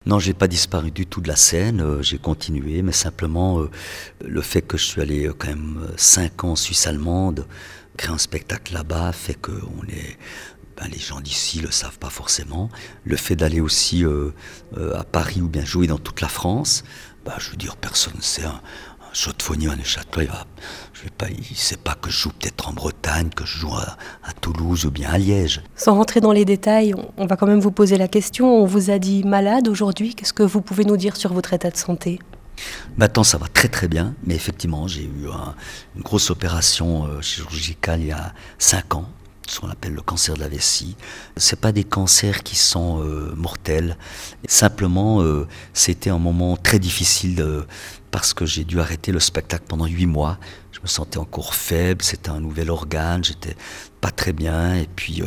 Non, j'ai pas disparu du tout de la scène, j'ai continué, mais simplement le fait que je suis allé quand même 5 ans en Suisse allemande, créer un spectacle là-bas fait que les gens d'ici le savent pas forcément. Le fait d'aller aussi à Paris ou bien jouer dans toute la France, je veux dire, personne ne sait. Un chaudefonnier, un Neuchâtel, il sait pas que je joue peut-être en Bretagne, que je joue à Toulouse ou bien à Liège. Sans rentrer dans les détails, on va quand même vous poser la question. On vous a dit malade aujourd'hui. Qu'est-ce que vous pouvez nous dire sur votre état de santé ? Maintenant, ça va très très bien, mais effectivement, j'ai eu une grosse opération chirurgicale il y a 5 ans, ce qu'on appelle le cancer de la vessie. C'est pas des cancers qui sont mortels. Simplement, c'était un moment très difficile parce que j'ai dû arrêter le spectacle pendant 8 mois. Je me sentais encore faible, c'était un nouvel organe, j'étais pas très bien, et puis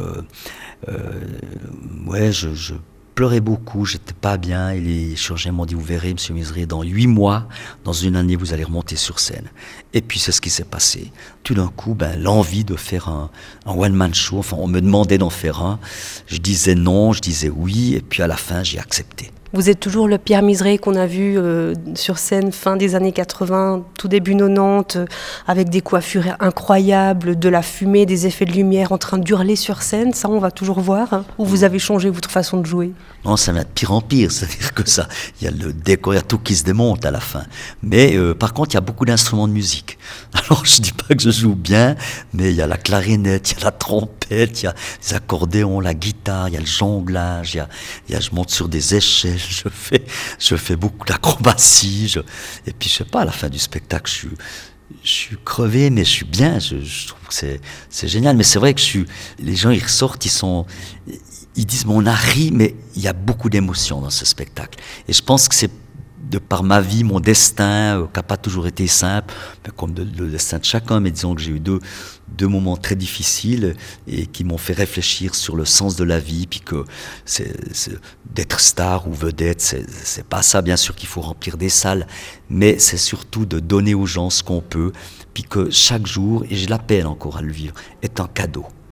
je pleurais beaucoup, j'étais pas bien, et les chirurgiens m'ont dit, vous verrez, monsieur Misery, dans 8 mois, dans une année, vous allez remonter sur scène. Et puis c'est ce qui s'est passé. Tout d'un coup, l'envie de faire un one-man show, enfin on me demandait d'en faire un, je disais non, je disais oui, et puis à la fin, j'ai accepté. Vous êtes toujours le Pierre Misery qu'on a vu sur scène fin des années 80, tout début 90, avec des coiffures incroyables, de la fumée, des effets de lumière en train d'hurler sur scène. Ça, on va toujours voir. Hein. Ou vous avez changé votre façon de jouer ? Non, ça vient de pire en pire. C'est-à-dire que ça, il y a le décor, il y a tout qui se démonte à la fin. Mais par contre, il y a beaucoup d'instruments de musique. Alors, je dis pas que je joue bien, mais il y a la clarinette, il y a la trompette, il y a les accordéons, la guitare, il y a le jonglage, je monte sur des échelles. Je fais beaucoup d'acrobatie, et puis je sais pas, à la fin du spectacle, je suis crevé, mais je suis bien, je trouve que c'est génial, mais c'est vrai que les gens, ils ressortent, ils disent, on a ri, mais il y a beaucoup d'émotions dans ce spectacle, et je pense que c'est de par ma vie, mon destin, qui n'a pas toujours été simple, mais comme le destin de chacun, mais disons que j'ai eu deux moments très difficiles et qui m'ont fait réfléchir sur le sens de la vie, puis que d'être star ou vedette, c'est pas ça, bien sûr qu'il faut remplir des salles, mais c'est surtout de donner aux gens ce qu'on peut, puis que chaque jour, et j'ai la peine encore à le vivre, est un cadeau.